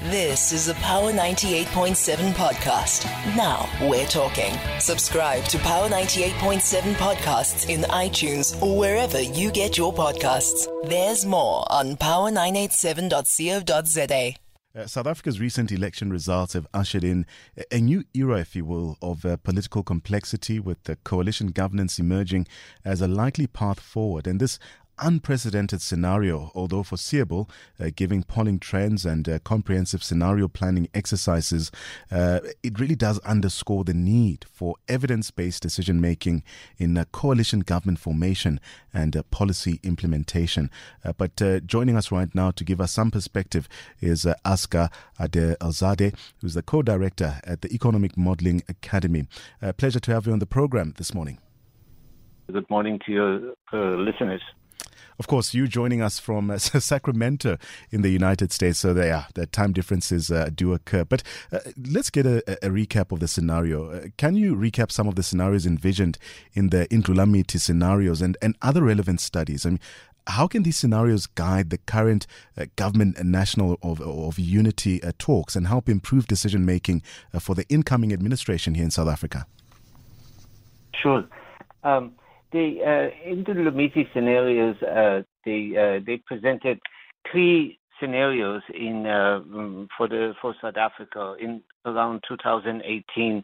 This is a Power 98.7 podcast. Now we're talking. Subscribe to Power 98.7 podcasts in iTunes or wherever you get your podcasts. There's more on power987.co.za. South Africa's recent election results have ushered in a new era, if you will, of political complexity, with the coalition governance emerging as a likely path forward. And this unprecedented scenario, although foreseeable, giving polling trends and comprehensive scenario planning exercises, it really does underscore the need for evidence-based decision-making in coalition government formation and policy implementation. But joining us right now to give us some perspective is Asker Ade-Alzadeh, who's the co-director at the Economic Modelling Academy. Pleasure to have you on the program this morning. Good morning to your listeners. Of course, you joining us from Sacramento in the United States, so the time differences do occur. But let's get a recap of the scenario. Can you recap some of the scenarios envisioned in the Indulamiti scenarios and other relevant studies? I mean, how can these scenarios guide the current government national of unity talks and help improve decision-making for the incoming administration here in South Africa? Sure. The Indulamiti scenarios, they presented three scenarios for South Africa in around 2018.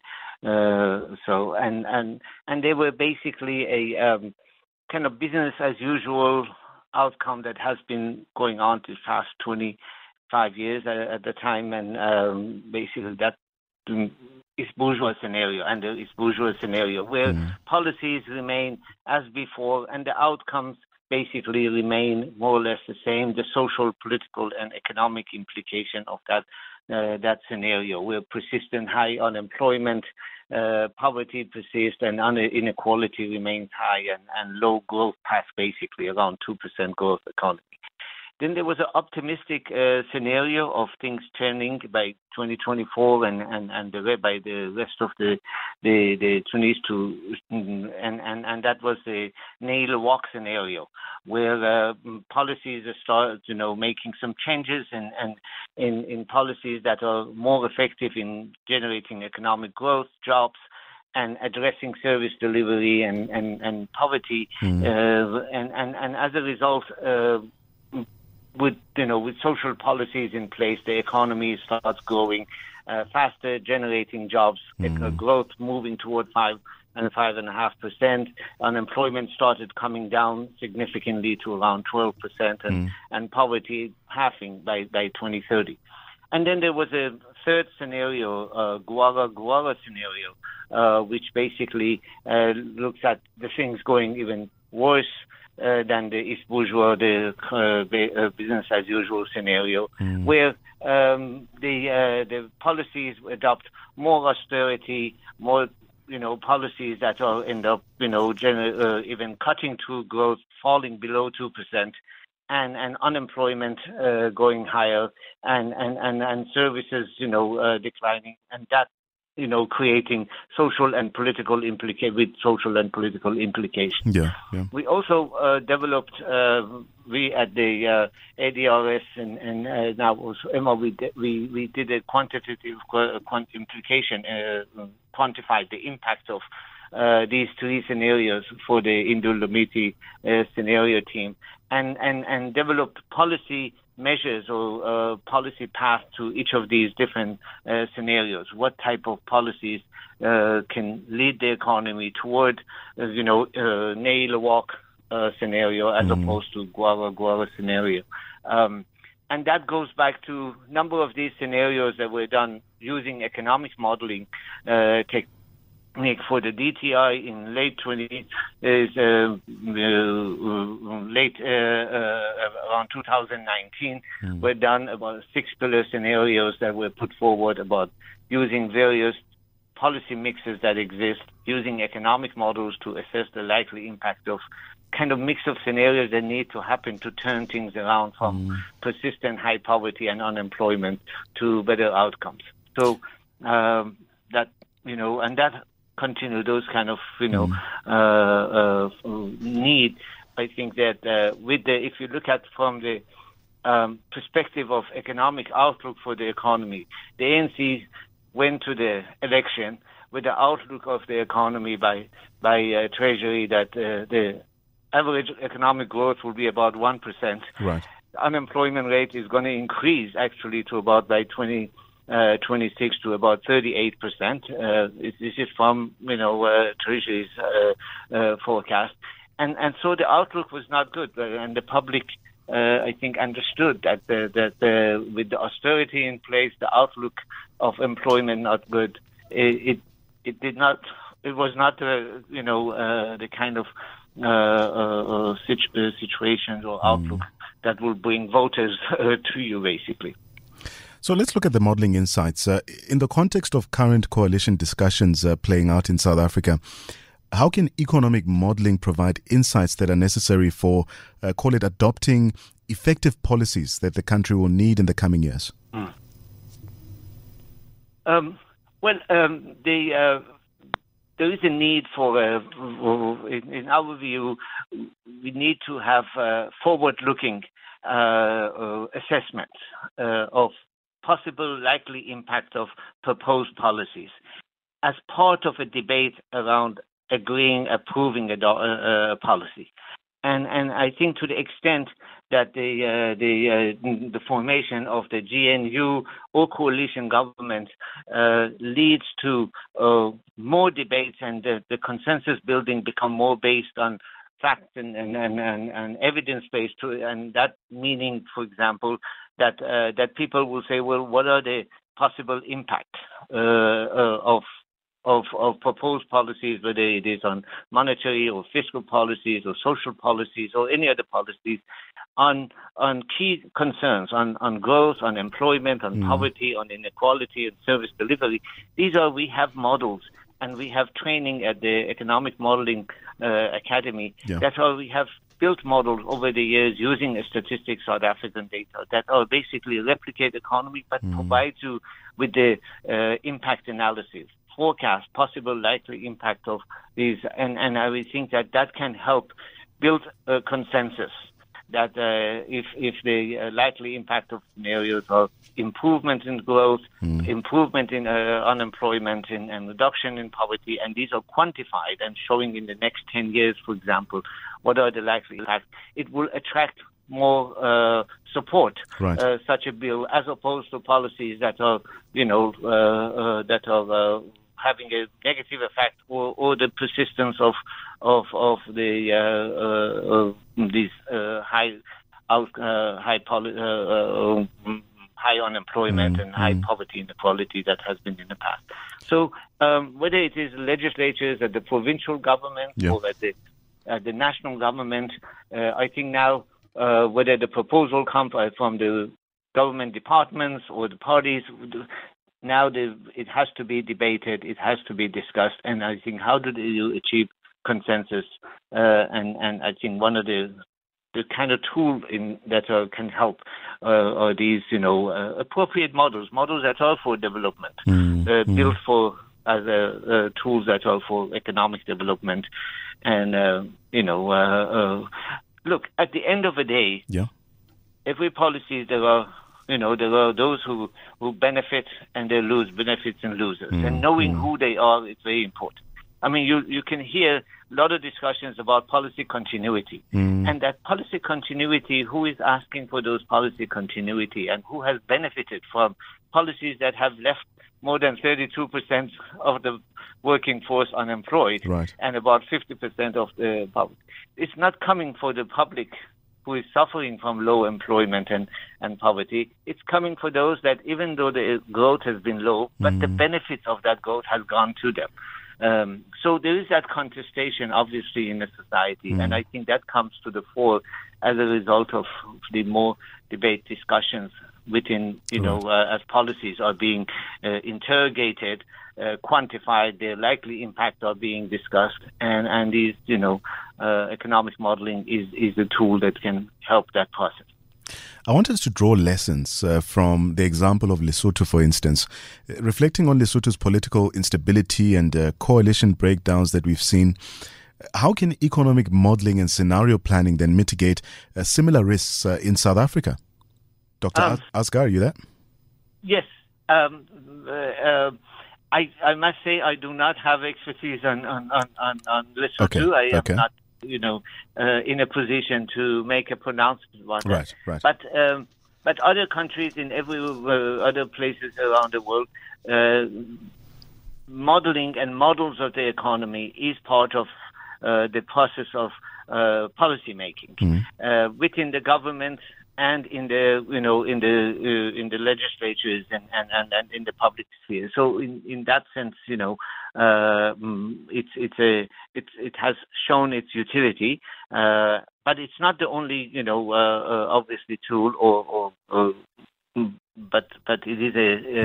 And they were basically a kind of business as usual outcome that has been going on the past 25 years at the time, and basically that is bourgeois scenario and the bourgeois scenario where policies remain as before and the outcomes basically remain more or less the same. The social, political, and economic implication of that scenario, where persistent high unemployment, poverty persists, and inequality remains high, and low growth path, basically around 2% growth economy. Then there was an optimistic scenario of things turning by 2024 and by the rest of the Tunis and that was the nail walk scenario, where policies are making some changes and in policies that are more effective in generating economic growth, jobs, and addressing service delivery and poverty, and as a result. With social policies in place, the economy starts growing faster, generating jobs, growth moving toward 5 and 5.5%. Unemployment started coming down significantly to around 12%, and poverty halving by 2030. And then there was a third scenario, Gwara scenario, which basically looks at the things going even worse than the East Bourgeois, the business as usual scenario, where the policies adopt more austerity, more policies that will end up even cutting through growth, falling below 2%, and unemployment going higher, and services declining, and that creating social and political implications. Yeah. We also developed, we at the ADRS and now also Emma, we did a quantitative implication, quantified the impact of these three scenarios for the Indulamiti scenario team, and developed policy measures or policy path to each of these different scenarios. What type of policies can lead the economy toward, nail walk scenario as opposed to Gwara scenario. And that goes back to a number of these scenarios that were done using economic modeling technique for the DTI in late around 2019 were done about 6 pillar scenarios that were put forward about using various policy mixes that exist, using economic models to assess the likely impact of kind of mix of scenarios that need to happen to turn things around from persistent high poverty and unemployment to better outcomes. So that continue those kind of need. I think that if you look at from the perspective of economic outlook for the economy. The ANC went to the election with the outlook of the economy by Treasury that the average economic growth will be about 1%. Right. Unemployment rate is going to increase actually to about by 2026 to about 38%. This is from Treasury's forecast, and so the outlook was not good, and the public I think understood that with the austerity in place, the outlook of employment not good. It was not the kind of situations or outlook that will bring voters to you, basically. So let's look at the modelling insights. In the context of current coalition discussions playing out in South Africa, how can economic modelling provide insights that are necessary for, call it, adopting effective policies that the country will need in the coming years? There is a need for, in our view, we need to have forward-looking assessments of possible likely impact of proposed policies as part of a debate around approving a policy. And I think to the extent that the formation of the GNU or coalition government leads to more debates and the consensus building become more based on facts and evidence-based, and that meaning, for example, that people will say, well, what are the possible impact of proposed policies, whether it is on monetary or fiscal policies or social policies or any other policies, on key concerns, on growth, on employment, on poverty, on inequality and service delivery. We have models and we have training at the Economic Modeling Academy. Yeah. That's how we have built models over the years using Statistics South African data that are basically replicate economy but provide you with the impact analysis, forecast possible likely impact of these, and I would think that can help build a consensus that if the likely impact of scenarios are improvement in growth, improvement in unemployment, and reduction in poverty, and these are quantified and showing in the next 10 years, for example, what are the likely impacts, it will attract more support, such a bill, as opposed to policies that are, having a negative effect or the persistence of these high unemployment and high poverty inequality that has been in the past. So whether it is legislatures at the provincial government or at the national government, I think now whether the proposal comes from the government departments or the parties, now it has to be debated, it has to be discussed, and I think how do you achieve consensus? And I think one of the kind of tools that can help are these, appropriate models that are for development, built for as tools that are for economic development, and look, at the end of the day, every policy there are those who benefit and they lose, benefits and losers. And knowing who they are is very important. I mean, you can hear a lot of discussions about policy continuity. And that policy continuity, who is asking for those policy continuity and who has benefited from policies that have left more than 32% of the working force unemployed and about 50% of the public. It's not coming for the public who is suffering from low employment and poverty. It's coming for those that even though the growth has been low, but the benefits of that growth has gone to them. So there is that contestation, obviously, in the society, and I think that comes to the fore as a result of the more debate discussions within, as policies are being interrogated, quantified, their likely impact are being discussed, and these, economic modeling is a tool that can help that process. I want us to draw lessons from the example of Lesotho, for instance. Reflecting on Lesotho's political instability and coalition breakdowns that we've seen, how can economic modeling and scenario planning then mitigate similar risks in South Africa? Dr. Asghar, are you there? Yes. I must say I do not have expertise on Lesotho. I am not, in a position to make a pronouncement about that. Right. But other countries in other places around the world, modeling and models of the economy is part of the process of policy making within the government and in the in the legislatures and in the public sphere. So in that sense, it has shown its utility, but it's not the only obviously tool but it is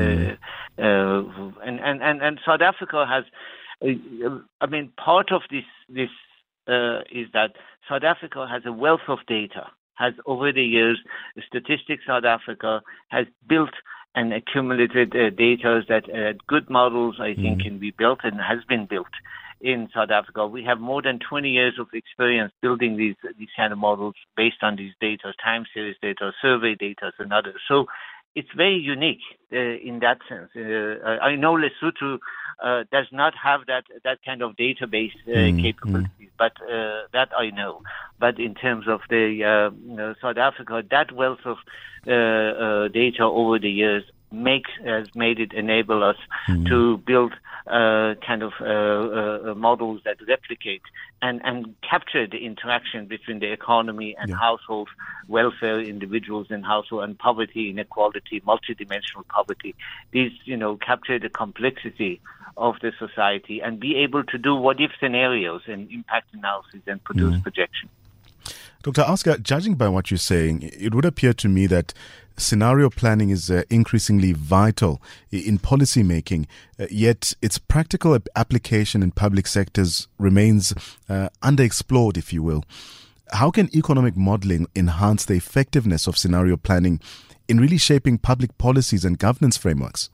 and South Africa has. Part of this is that South Africa has a wealth of data. Has over the years, Statistics South Africa has built and accumulated data that good models, I think, can be built and has been built in South Africa. We have more than 20 years of experience building these kind of models based on these data, time series data, survey data, and others. So it's very unique in that sense. I know Lesotho does not have that kind of database capabilities, but that I know. But in terms of the South Africa, that wealth of data over the years has made it enable us to build models that replicate and capture the interaction between the economy and household welfare, individuals in household, and poverty, inequality, multidimensional poverty. These, capture the complexity of the society and be able to do what-if scenarios and impact analysis and produce projections. Dr. Asghar, judging by what you're saying, it would appear to me that scenario planning is increasingly vital in policy making, yet its practical application in public sectors remains underexplored, if you will. How can economic modeling enhance the effectiveness of scenario planning in really shaping public policies and governance frameworks?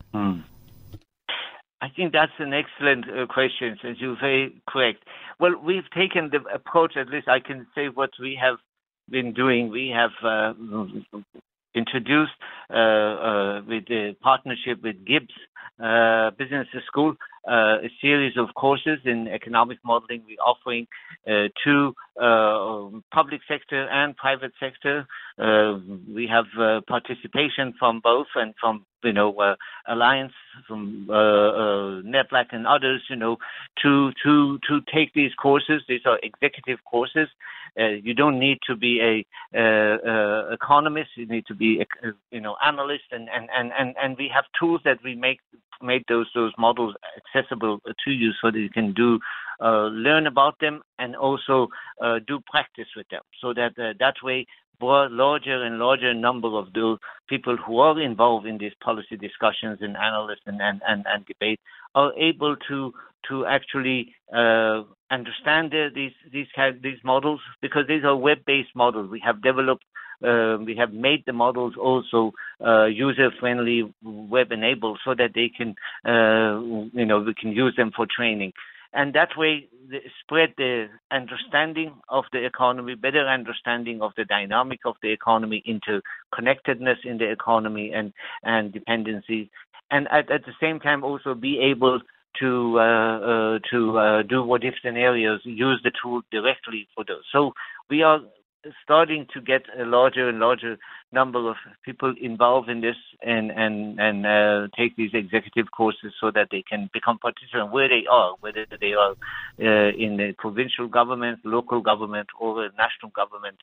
I think that's an excellent question, and you're very correct. Well, we've taken the approach, at least I can say what we have been doing. We have introduced with the partnership with Gibbs Business School a series of courses in economic modeling. We're offering to public sector and private sector. We have participation from both and from Alliance, from NEPLAC and others, to take these courses. These are executive courses. You don't need to be a economist. You need to be analyst, and we have tools that we made those models accessible to you so that you can learn about them and also do practice with them, so that that way larger and larger number of the people who are involved in these policy discussions and analysts and debate are able to actually understand these models, because these are web-based models. We have developed, we have made the models also user-friendly, web-enabled, so that they can, we can use them for training. And that way, spread the understanding of the economy, better understanding of the dynamic of the economy, into connectedness in the economy and dependencies, and at the same time also be able to do what-if scenarios, use the tool directly for those. So we are starting to get a larger and larger number of people involved in this and take these executive courses so that they can become participants where they are, whether they are in the provincial government, local government, or the national government,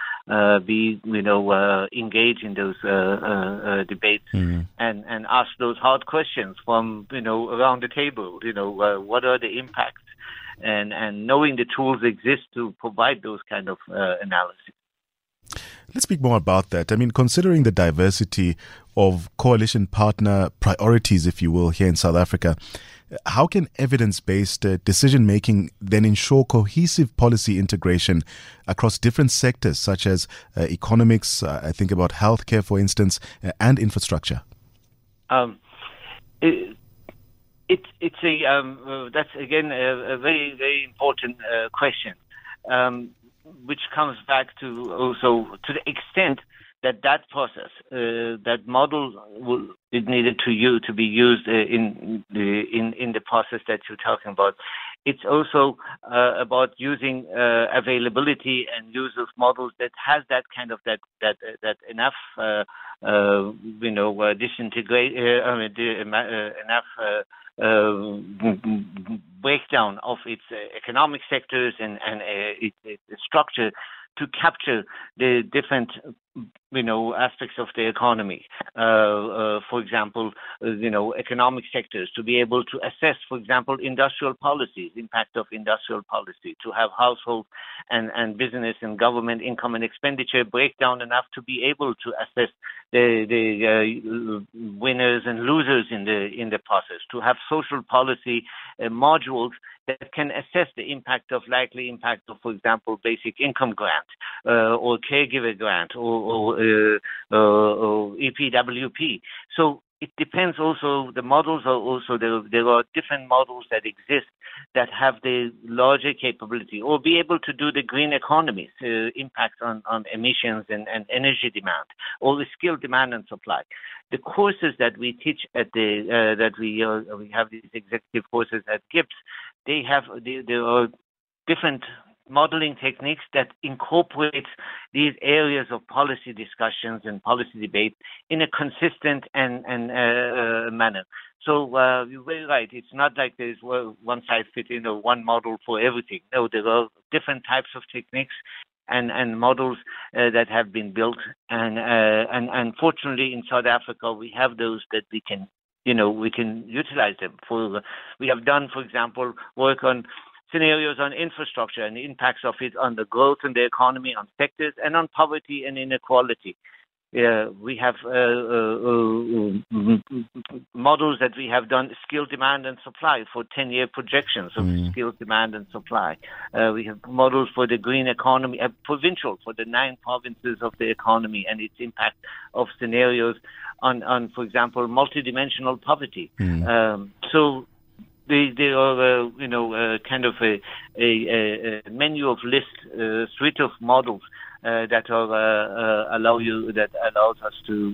engage in those debates and ask those hard questions from, around the table, what are the impacts? And knowing the tools exist to provide those kind of analysis. Let's speak more about that. I mean, considering the diversity of coalition partner priorities, if you will, here in South Africa, how can evidence-based decision-making then ensure cohesive policy integration across different sectors, such as economics, I think about healthcare, for instance, and infrastructure? It's that's again a very, very important question, which comes back to also to the extent that process, that model is needed to be used in the process that you're talking about. It's also about using availability and use of models that has that kind of that enough disintegrate enough breakdown of its economic sectors and its structure to capture the different aspects of the economy. For example, economic sectors, to be able to assess, for example, industrial policies, impact of industrial policy, to have household and business and government income and expenditure breakdown enough to be able to assess the winners and losers in the process, to have social policy modules that can assess the likely impact of, for example, basic income grant or caregiver grant or EPWP. So it depends also, the models are also, there are different models that exist that have the larger capability or be able to do the green economy impact on emissions and energy demand or the skill demand and supply. The courses that we teach at we have these executive courses at GIBS, there are different modeling techniques that incorporate these areas of policy discussions and policy debate in a consistent and manner. So you're very right. It's not like there's one size fits one model for everything. No, there are different types of techniques and models that have been built. And fortunately, in South Africa, we have those that we can utilize them. We have done, for example, work on scenarios on infrastructure and the impacts of it on the growth in the economy, on sectors, and on poverty and inequality. We have models that we have done skill demand and supply for 10-year projections of skill demand and supply. We have models for the green economy, provincial, for the 9 provinces of the economy and its impact of scenarios on for example, multidimensional poverty. So they are, kind of a menu of suite of models that allows us to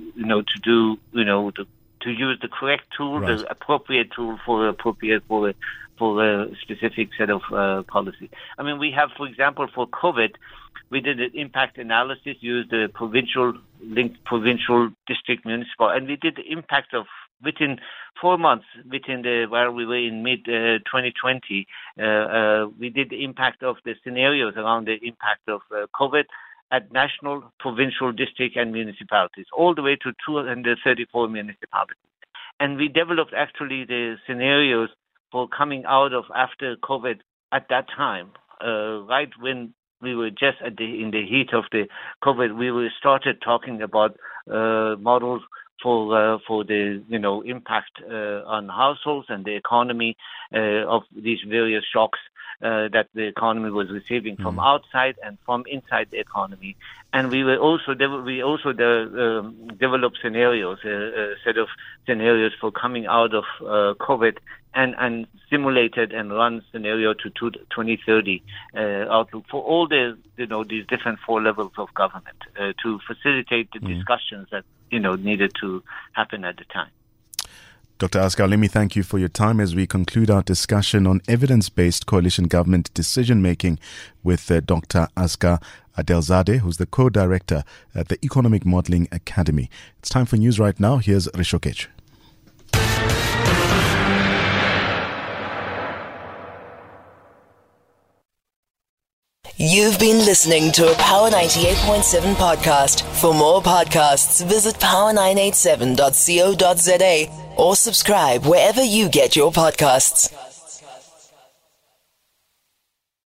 use the correct tool, right, the appropriate tool for a specific set of policy. I mean, we have, for example, for COVID, we did an impact analysis, used the provincial district, municipal, and we did the impact of within 4 months, while we were in mid-2020, we did the impact of the scenarios around the impact of COVID at national, provincial, district, and municipalities, all the way to 234 municipalities. And we developed actually the scenarios for coming out of after COVID at that time, right when we were just in the heat of the COVID. We started talking about models for the impact on households and the economy of these various shocks that the economy was receiving from outside and from inside the economy. And we also developed scenarios, a set of scenarios for coming out of COVID, and simulated and run scenario to 2030 outlook for all these different 4 levels of government to facilitate the discussions that needed to happen at the time. Dr. Asghar, let me thank you for your time as we conclude our discussion on evidence-based coalition government decision-making with Dr. Asghar Adelzadeh, who's the co-director at the Economic Modelling Academy. It's time for news right now. Here's Rishokech. You've been listening to a Power 98.7 podcast. For more podcasts, visit power987.co.za or subscribe wherever you get your podcasts.